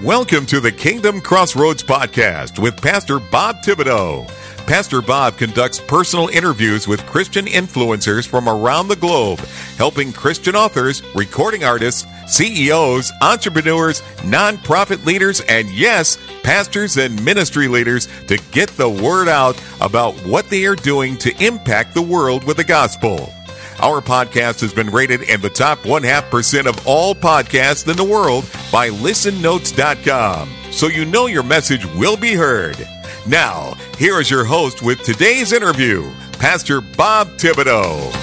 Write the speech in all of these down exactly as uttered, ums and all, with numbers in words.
Welcome to the Kingdom Crossroads Podcast with Pastor Bob Thibodeau. Pastor Bob conducts personal interviews with Christian influencers from around the globe, helping Christian authors, recording artists, C E Os, entrepreneurs, nonprofit leaders, and yes, pastors and ministry leaders to get the word out about what they are doing to impact the world with the gospel. Our podcast has been rated in the top one half percent of all podcasts in the world by listen notes dot com, so you know your message will be heard. Now, here is your host with today's interview, Pastor Bob Thibodeau.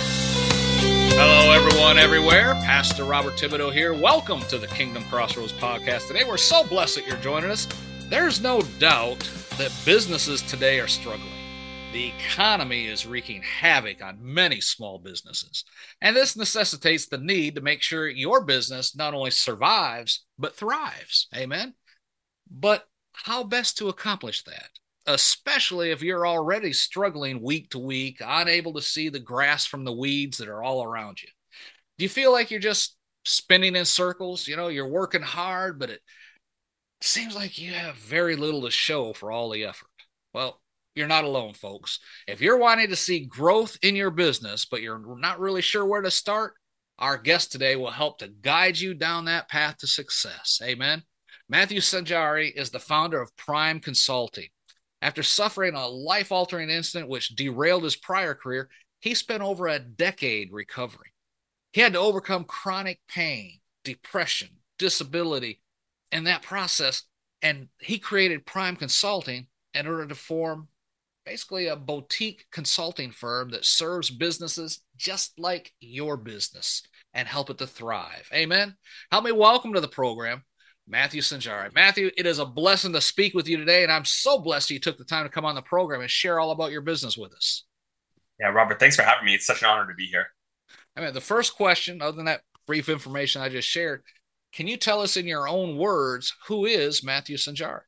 Hello, everyone, everywhere. Pastor Robert Thibodeau here. Welcome to the Kingdom Crossroads Podcast. Today, we're so blessed that you're joining us. There's no doubt that businesses today are struggling. The economy is wreaking havoc on many small businesses, and this necessitates the need to make sure your business not only survives, but thrives. Amen? But how best to accomplish that, especially if you're already struggling week to week, unable to see the grass from the weeds that are all around you? Do you feel like you're just spinning in circles? You know, you're working hard, but it seems like you have very little to show for all the effort. Well, you're not alone, folks. If you're wanting to see growth in your business, but you're not really sure where to start, our guest today will help to guide you down that path to success. Amen. Matthew Sanjari is the founder of Prime Consulting. After suffering a life-altering incident which derailed his prior career, he spent over a decade recovering. He had to overcome chronic pain, depression, disability in that process, and he created Prime Consulting in order to form basically a boutique consulting firm that serves businesses just like your business and help it to thrive. Amen. Help me welcome to the program, Matthew Sanjari. Matthew, it is a blessing to speak with you today, and I'm so blessed you took the time to come on the program and share all about your business with us. Yeah, Robert, thanks for having me. It's such an honor to be here. I mean, the first question, other than that brief information I just shared, can you tell us in your own words, who is Matthew Sanjari?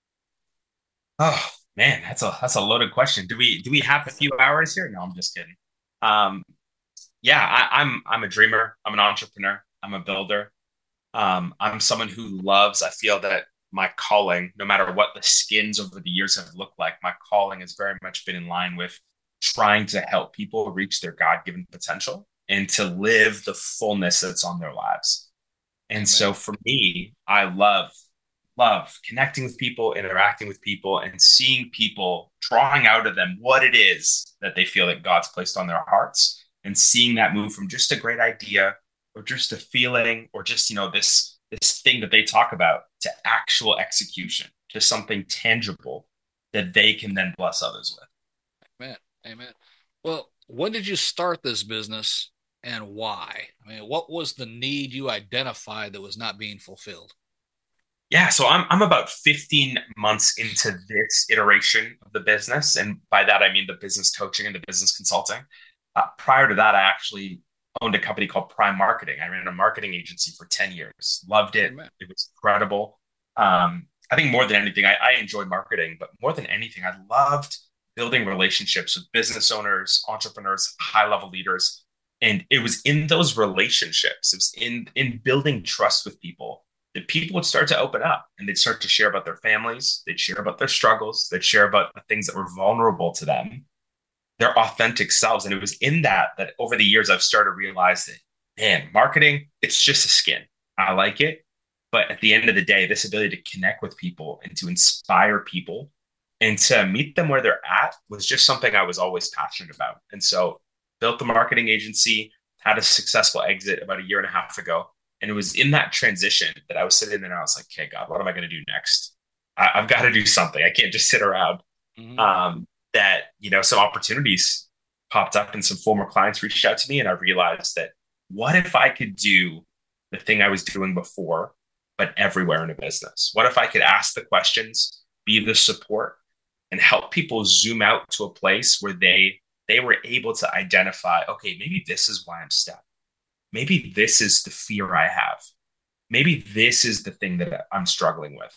Oh, man, that's a that's a loaded question. Do we do we have a few hours here? No, I'm just kidding. Um, yeah, I, I'm I'm a dreamer. I'm an entrepreneur. I'm a builder. Um, I'm someone who loves. I feel that my calling, no matter what the skins over the years have looked like, my calling has very much been in line with trying to help people reach their God-given potential and to live the fullness that's on their lives. And Amen. So for me, I love. love connecting with people, interacting with people, and seeing people, drawing out of them what it is that they feel that God's placed on their hearts, and seeing that move from just a great idea or just a feeling or just, you know, this, this thing that they talk about to actual execution, to something tangible that they can then bless others with. Amen. Amen. Well, when did you start this business and why? I mean, what was the need you identified that was not being fulfilled? Yeah, so I'm I'm about fifteen months into this iteration of the business. And by that, I mean the business coaching and the business consulting. Uh, prior to that, I actually owned a company called Prime Marketing. I ran a marketing agency for ten years. Loved it. Amen. It was incredible. Um, I think more than anything, I, I enjoyed marketing, but more than anything, I loved building relationships with business owners, entrepreneurs, high-level leaders. And it was in those relationships, it was in, in building trust with people, that people would start to open up and they'd start to share about their families. They'd share about their struggles. They'd share about the things that were vulnerable to them, their authentic selves. And it was in that, that over the years, I've started to realize that, man, marketing, it's just a skin. I like it. But at the end of the day, this ability to connect with people and to inspire people and to meet them where they're at was just something I was always passionate about. And so built the marketing agency, had a successful exit about a year and a half ago. And it was in that transition that I was sitting there and I was like, okay, God, what am I going to do next? I, I've got to do something. I can't just sit around. Mm-hmm. Um, that, you know, some opportunities popped up and some former clients reached out to me. And I realized that what if I could do the thing I was doing before, but everywhere in a business? What if I could ask the questions, be the support, and help people zoom out to a place where they they were able to identify, okay, maybe this is why I'm stuck. Maybe this is the fear I have. Maybe this is the thing that I'm struggling with.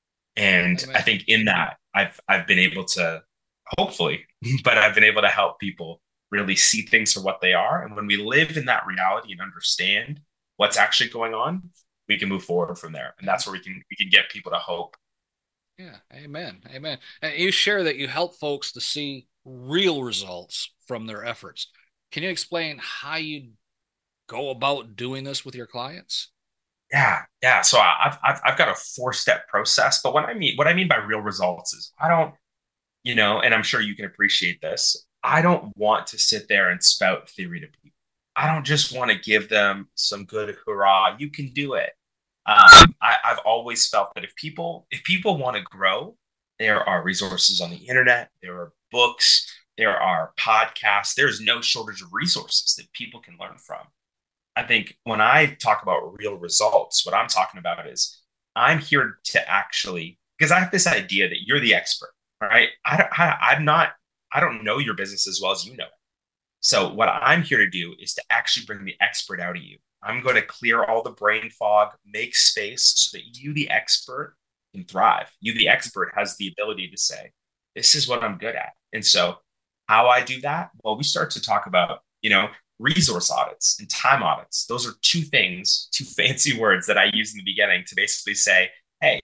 And I think in that, I've I've been able to, hopefully, but I've been able to help people really see things for what they are. And when we live in that reality and understand what's actually going on, we can move forward from there. And that's where we can we can get people to hope. Yeah, amen. Amen. And you share that you help folks to see real results from their efforts. Can you explain how you go about doing this with your clients? Yeah, yeah. So I've I've, I've got a four step process, but what I mean what I mean by real results is I don't, you know, and I'm sure you can appreciate this. I don't want to sit there and spout theory to people. I don't just want to give them some good hurrah, you can do it. Um, I, I've always felt that if people if people want to grow, there are resources on the internet, there are books, there are podcasts. There's no shortage of resources that people can learn from. I think when I talk about real results, what I'm talking about is I'm here to actually, because I have this idea that you're the expert, right? I don't, I, I'm not, I don't know your business as well as you know it. So what I'm here to do is to actually bring the expert out of you. I'm going to clear all the brain fog, make space so that you, the expert, can thrive. You, the expert, has the ability to say, this is what I'm good at. And so how I do that? Well, we start to talk about, you know, resource audits and time audits. Those are two things, two fancy words that I use in the beginning to basically say, hey,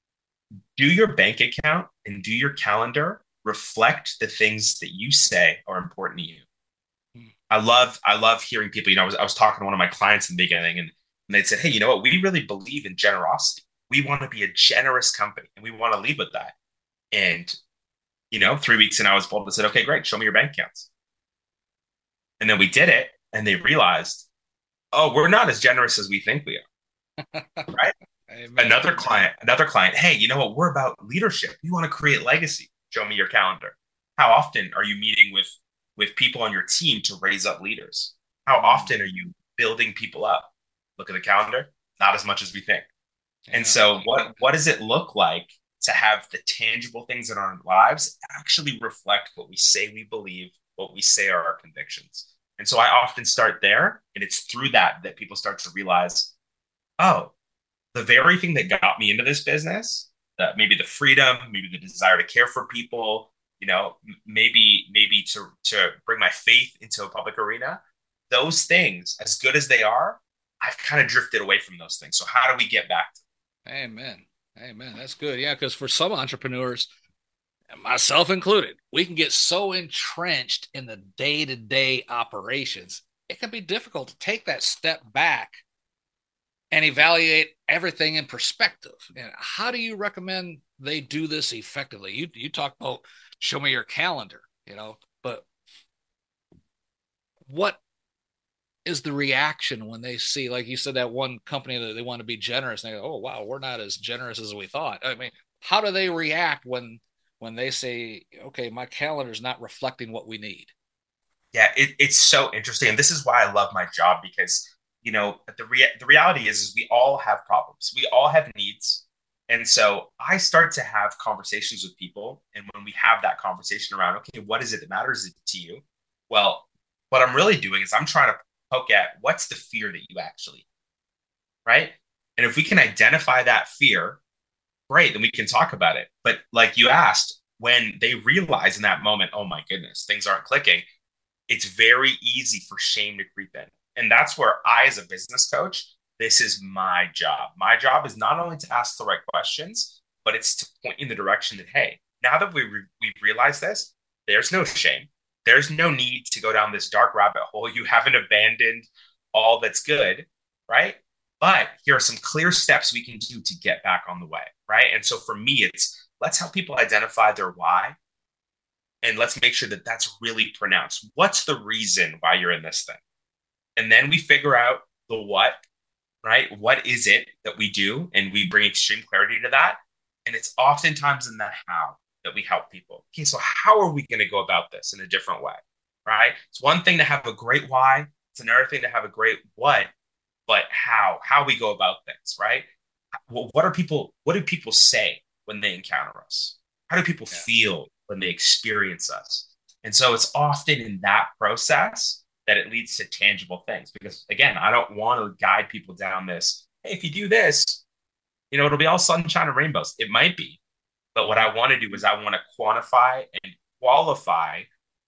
do your bank account and do your calendar reflect the things that you say are important to you? I love, I love hearing people, you know, I was, I was talking to one of my clients in the beginning and, and they said, hey, you know what? We really believe in generosity. We want to be a generous company and we want to lead with that. And, you know, three weeks in, I was bold and said, okay, great. Show me your bank accounts. And then we did it and they realized, oh, we're not as generous as we think we are. Right. Amen. Another client, another client, hey, you know what? We're about leadership. We want to create legacy. Show me your calendar. How often are you meeting with with people on your team to raise up leaders? How often are you building people up? Look at the calendar, not as much as we think. Yeah. And so what, what does it look like to have the tangible things in our lives actually reflect what we say we believe, what we say are our convictions? And so I often start there, and it's through that that people start to realize, oh, the very thing that got me into this business, that maybe the freedom, maybe the desire to care for people, you know, maybe maybe to to bring my faith into a public arena, those things, as good as they are, I've kind of drifted away from those things. So how do we get back to them? Amen. Amen. That's good. Yeah, because for some entrepreneurs, myself included, we can get so entrenched in the day-to-day operations, it can be difficult to take that step back and evaluate everything in perspective. And how do you recommend they do this effectively? You you talk about show me your calendar, you know, but what is the reaction when they see, like you said, that one company that they want to be generous and they go, oh, wow, we're not as generous as we thought. I mean, how do they react when when they say, okay, my calendar is not reflecting what we need? Yeah, it, it's so interesting. And this is why I love my job, because, you know, the, rea- the reality is, is we all have problems. We all have needs. And so I start to have conversations with people. And when we have that conversation around, okay, what is it that matters to you? Well, what I'm really doing is I'm trying to poke at what's the fear that you actually have, right? And if we can identify that fear, great, then we can talk about it. But like you asked, when they realize in that moment, oh my goodness, things aren't clicking, it's very easy for shame to creep in. And that's where I, as a business coach, this is my job. My job is not only to ask the right questions, but it's to point in the direction that, hey, now that we re- we've realized this, there's no shame. There's no need to go down this dark rabbit hole. You haven't abandoned all that's good, right? But here are some clear steps we can do to get back on the way, right? And so for me, it's let's help people identify their why. And let's make sure that that's really pronounced. What's the reason why you're in this thing? And then we figure out the what, right? What is it that we do? And we bring extreme clarity to that. And it's oftentimes in the how that we help people. Okay, so how are we going to go about this in a different way, right? It's one thing to have a great why. It's another thing to have a great what, but how, how we go about things, right? Well, what are people, what do people say when they encounter us? How do people yeah. feel when they experience us? And so it's often in that process that it leads to tangible things. Because again, I don't want to guide people down this, hey, if you do this, you know, it'll be all sunshine and rainbows. It might be. But what I want to do is I want to quantify and qualify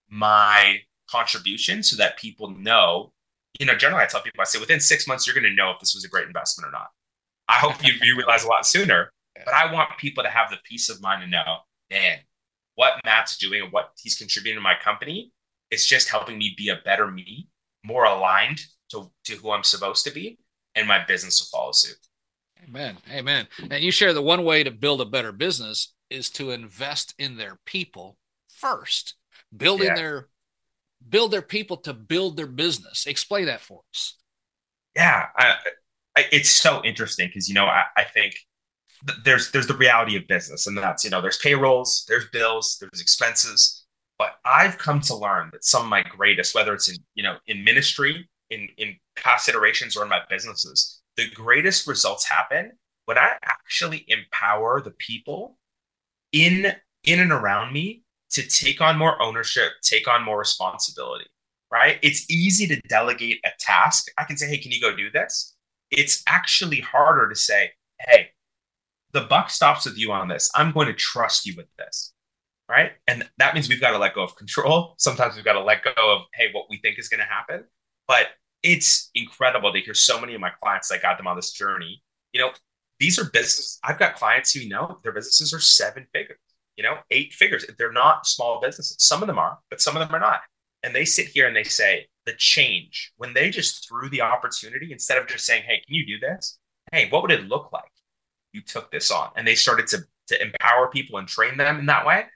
my contribution so that people know, you know, generally I tell people, I say within six months, you're going to know if this was a great investment or not. I hope you, you realize a lot sooner. But I want people to have the peace of mind to know, man, what Matt's doing and what he's contributing to my company is just helping me be a better me, more aligned to, to who I'm supposed to be, and my business will follow suit. Amen. Amen. And you share the one way to build a better business is to invest in their people first, building yeah. their build their people to build their business. Explain that for us. Yeah, I, I, it's so interesting because, you know, I, I think th- there's there's the reality of business, and that's, you know, there's payrolls, there's bills, there's expenses. But I've come to learn that some of my greatest, whether it's in, you know, in ministry, in in past iterations, or in my businesses, the greatest results happen when I actually empower the people in in and around me to take on more ownership, take on more responsibility, right? It's easy to delegate a task. I can say, hey, can you go do this? It's actually harder to say, hey, the buck stops with you on this. I'm going to trust you with this, right? And that means we've got to let go of control. Sometimes we've got to let go of, hey, what we think is going to happen. But it's incredible to hear so many of my clients that got them on this journey. You know, these are businesses. I've got clients who, you know, their businesses are seven figures, you know, eight figures. They're not small businesses. Some of them are, but some of them are not. And they sit here and they say the change, when they just threw the opportunity, instead of just saying, hey, can you do this? Hey, what would it look like? You took this on. And they started to, to empower people and train them in that way.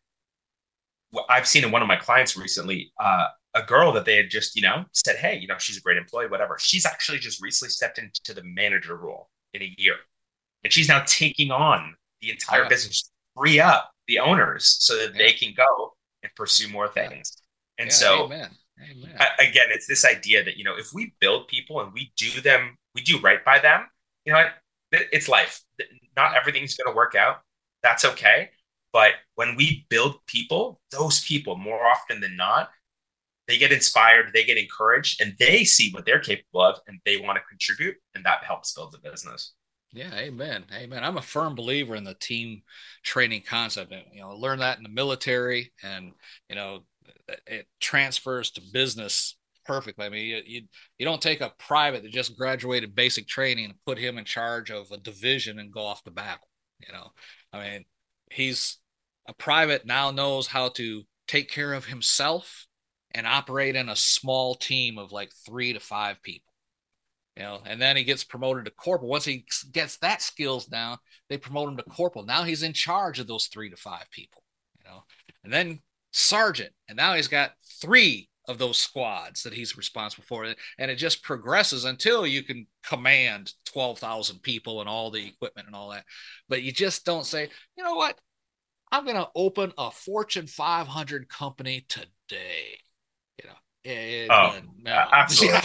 I've seen in one of my clients recently, uh, a girl that they had just, you know, said, hey, you know, she's a great employee, whatever. She's actually just recently stepped into the manager role in a year. And she's now taking on the entire yeah. business, free up the owners so that yeah. they can go and pursue more things. Yeah. And yeah, so, amen. Amen. I, again, it's this idea that, you know, if we build people and we do them, we do right by them, you know, it, it's life. Not everything's going to work out. That's okay. But when we build people, those people, more often than not, they get inspired, they get encouraged, and they see what they're capable of, and they want to contribute, and that helps build the business. Yeah, amen, amen. I'm a firm believer in the team training concept. You know, learn that in the military, and you know, it transfers to business perfectly. I mean, you you, you don't take a private that just graduated basic training and put him in charge of a division and go off to battle. You know, I mean, he's a private now knows how to take care of himself and operate in a small team of like three to five people, you know, and then he gets promoted to corporal. Once he gets that skills down, they promote him to corporal. Now he's in charge of those three to five people, you know, and then sergeant. And now he's got three of those squads that he's responsible for. And it just progresses until you can command twelve thousand people and all the equipment and all that. But you just don't say, you know what, I'm going to open a Fortune five hundred company today. You know, it, oh, no. absolutely.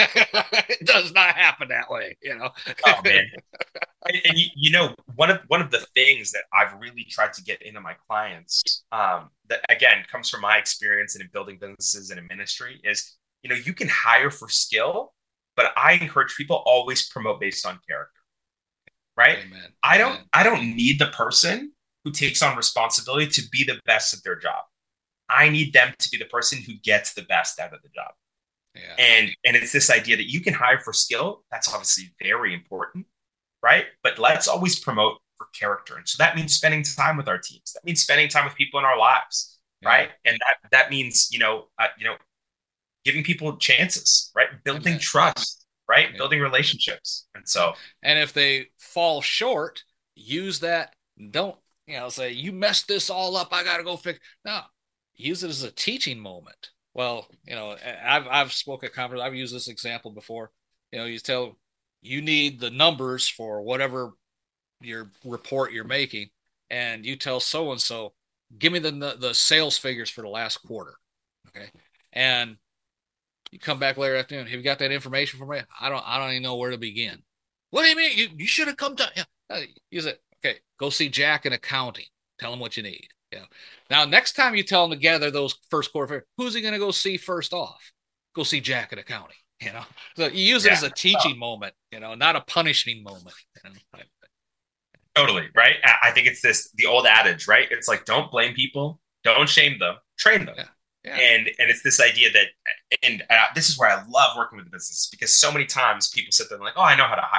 It does not happen that way, you know. Oh man, and, and you, you know, one of one of the things that I've really tried to get into my clients, um, that again comes from my experience in building businesses and in ministry, is, you know, you can hire for skill, but I encourage people always promote based on character. Right? Amen. I don't, Amen. I don't need the person who takes on responsibility to be the best at their job. I need them to be the person who gets the best out of the job. Yeah. And and it's this idea that you can hire for skill. That's obviously very important, right? But let's always promote for character. And so that means spending time with our teams. That means spending time with people in our lives, yeah. right? And that that means, you know, uh, you know, giving people chances, right? Building Amen. Trust, right? Yeah. Building relationships. And so, and if they fall short, use that. Don't, you know, say, you messed this all up, I got to go fix. No. Use it as a teaching moment. Well, you know, I've I've spoken at conference. I've used this example before. You know, you tell you need the numbers for whatever your report you're making, and you tell so and so, give me the the sales figures for the last quarter, okay? And you come back later afternoon. Have you got that information for me? I don't. I don't even know where to begin. What do you mean? You you should have come to. Yeah, use it. Okay, go see Jack in accounting. Tell him what you need. Yeah. Now, next time you tell them to gather those first quarter, who's he going to go see first off? Go see Jack at accounting, you know? So you use it yeah. as a teaching oh. moment, you know, not a punishing moment. You know? Totally, right? I think it's this, the old adage, right? It's like, don't blame people, don't shame them, train them. Yeah. Yeah. And and it's this idea that, and uh, this is where I love working with the business, because so many times people sit there and like, oh, I know how to hire.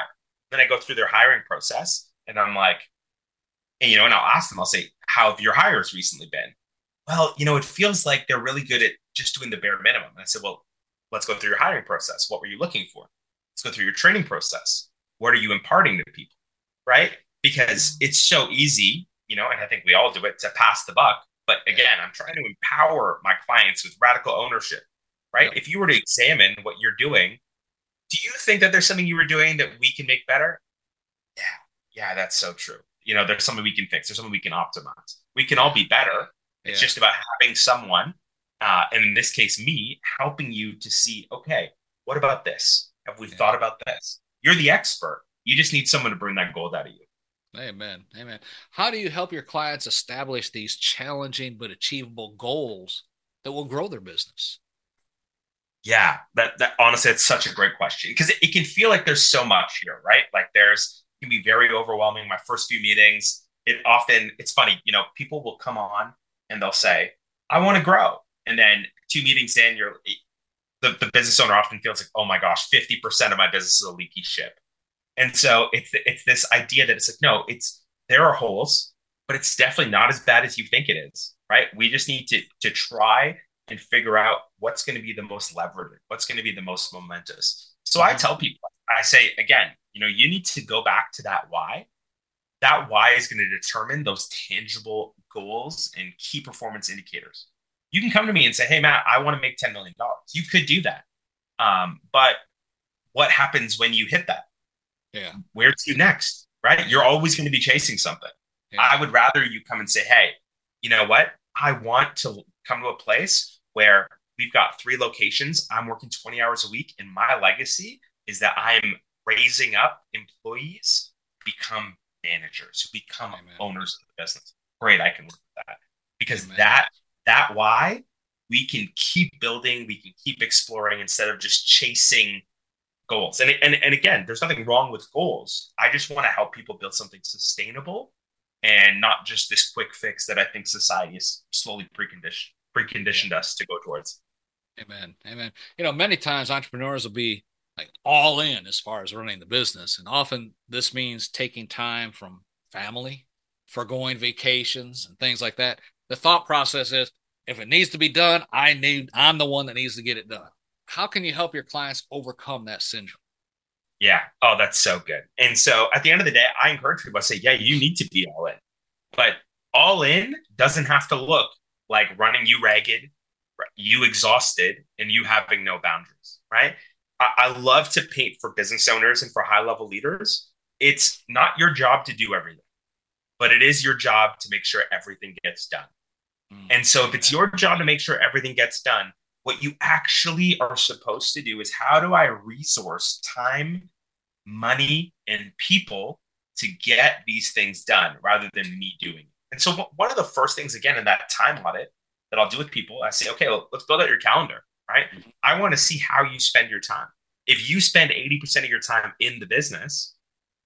Then I go through their hiring process and I'm like, and, you know, and I'll ask them, I'll say, how have your hires recently been? Well, you know, it feels like they're really good at just doing the bare minimum. And I said, well, let's go through your hiring process. What were you looking for? Let's go through your training process. What are you imparting to people? Right? Because it's so easy, you know, and I think we all do it, to pass the buck. But again, I'm trying to empower my clients with radical ownership, right? Yep. If you were to examine what you're doing, do you think that there's something you were doing that we can make better? Yeah, yeah, that's so true. You know, there's something we can fix. There's something we can optimize. We can all be better. It's yeah. just about having someone, uh, and in this case, me, helping you to see, okay, what about this? Have we yeah. thought about this? You're the expert. You just need someone to bring that gold out of you. Amen. Amen. How do you help your clients establish these challenging but achievable goals that will grow their business? Yeah, that, that honestly, it's such a great question, because it, it can feel like there's so much here, right? Like there's, it can be very overwhelming. My first few meetings, it often, it's funny, you know, people will come on and they'll say, I want to grow. And then two meetings in, you're, the, the business owner often feels like, oh my gosh, fifty percent of my business is a leaky ship. And so it's it's this idea that it's like, no, it's there are holes, but it's definitely not as bad as you think it is, right? We just need to to try and figure out what's going to be the most leveraged, what's going to be the most momentous. So mm-hmm. I tell people, I say, again, you know, you need to go back to that why. That why is going to determine those tangible goals and key performance indicators. You can come to me and say, hey, Matt, I want to make ten million dollars. You could do that. Um, but what happens when you hit that? Yeah. Where to next, right? You're always going to be chasing something. Yeah. I would rather you come and say, hey, you know what? I want to come to a place where we've got three locations. I'm working twenty hours a week. And my legacy is that I'm raising up employees, become managers, who become Amen. Owners of the business. Great. I can work with that, because Amen. that, that why we can keep building, we can keep exploring instead of just chasing goals. And, and, and again, there's nothing wrong with goals. I just want to help people build something sustainable and not just this quick fix that I think society has slowly preconditioned, preconditioned yeah. us to go towards. Amen. Amen. You know, many times entrepreneurs will be like all in as far as running the business. And often this means taking time from family, foregoing vacations and things like that. The thought process is, if it needs to be done, I need, I'm the one that needs to get it done. How can you help your clients overcome that syndrome? Yeah. Oh, that's so good. And so at the end of the day, I encourage people, I say, yeah, you need to be all in, but all in doesn't have to look like running you ragged, you exhausted, and you having no boundaries, right? I, I love to paint for business owners and for high level leaders. It's not your job to do everything, but it is your job to make sure everything gets done. Mm, and so if it's your job to make sure everything gets done, what you actually are supposed to do is, how do I resource time, money, and people to get these things done rather than me doing it? And so one of the first things, again, in that time audit that I'll do with people, I say, okay, let's build out your calendar, right? Mm-hmm. I want to see how you spend your time. If you spend eighty percent of your time in the business,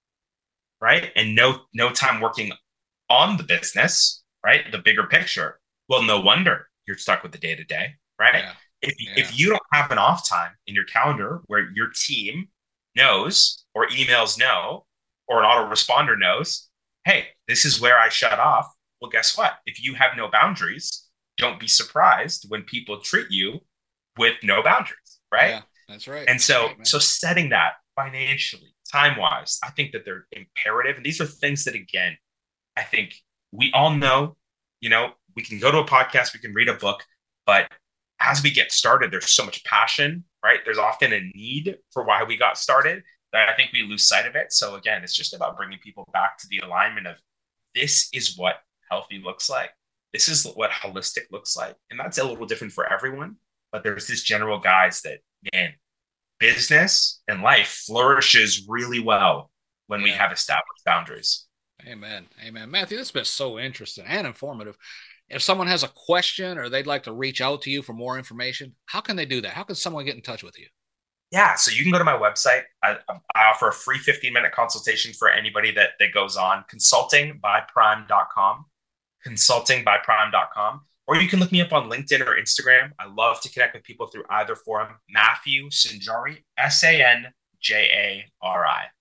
right, and no, no time working on the business, right, the bigger picture, well, no wonder you're stuck with the day-to-day, right? Yeah. If, yeah. if you don't have an off time in your calendar where your team knows, or emails know, or an autoresponder knows, hey, this is where I shut off. Well, guess what? If you have no boundaries, don't be surprised when people treat you with no boundaries, right? Yeah, that's right. And so, right, so setting that financially, time-wise, I think that they're imperative. And these are things that, again, I think we all know, you know, we can go to a podcast, we can read a book, but as we get started, there's so much passion, right? There's often a need for why we got started that I think we lose sight of it. So again, it's just about bringing people back to the alignment of, this is what healthy looks like. This is what holistic looks like. And that's a little different for everyone, but there's this general guise that, man, business and life flourishes really well when yeah. we have established boundaries. Amen. Amen. Matthew, this has been so interesting and informative. If someone has a question or they'd like to reach out to you for more information, how can they do that? How can someone get in touch with you? Yeah, so you can go to my website. I, I offer a free fifteen minute consultation for anybody that, that goes on, consulting by prime dot com, consulting by prime dot com. Or you can look me up on LinkedIn or Instagram. I love to connect with people through either forum. Matthew Sanjari, S A N J A R I.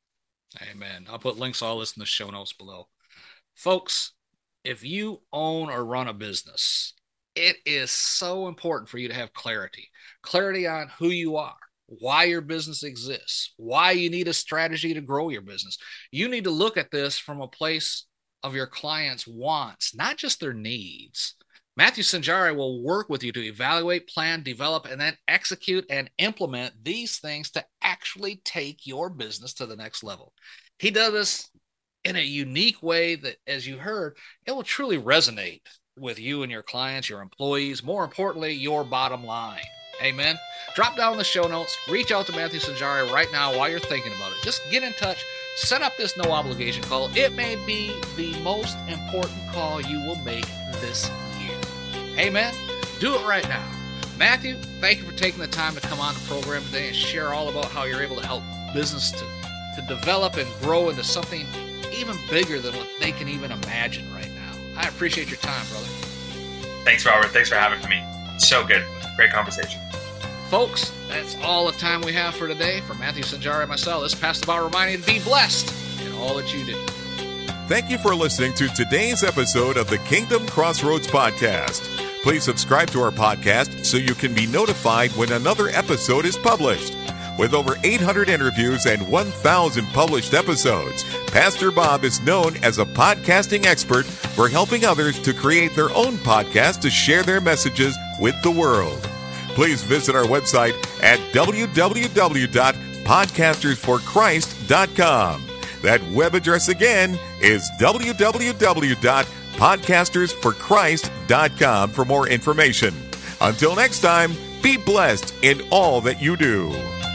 Amen. I'll put links to all this in the show notes below. Folks, if you own or run a business, it is so important for you to have clarity. Clarity on who you are, why your business exists, why you need a strategy to grow your business. You need to look at this from a place of your clients' wants, not just their needs. Matthew Sanjari will work with you to evaluate, plan, develop, and then execute and implement these things to actually take your business to the next level. He does this in a unique way that, as you heard, it will truly resonate with you and your clients, your employees, more importantly, your bottom line. Amen. Drop down in the show notes. Reach out to Matthew Sanjari right now while you're thinking about it. Just get in touch. Set up this no obligation call. It may be the most important call you will make this year. Amen. Do it right now. Matthew, thank you for taking the time to come on the program today and share all about how you're able to help business to, to develop and grow into something even bigger than what they can even imagine right now. I appreciate your time, brother. Thanks, Robert. Thanks for having me. So good. Great conversation. Folks, that's all the time we have for today. For Matthew Sanjari and myself, this is Pastor Bob reminding you to be blessed in all that you do. Thank you for listening to today's episode of the Kingdom Crossroads Podcast. Please subscribe to our podcast so you can be notified when another episode is published. With over eight hundred interviews and one thousand published episodes, Pastor Bob is known as a podcasting expert for helping others to create their own podcast to share their messages with the world. Please visit our website at w w w dot podcasters for christ dot com. That web address again is w w w dot podcasters for christ dot com for more information. Until next time, be blessed in all that you do.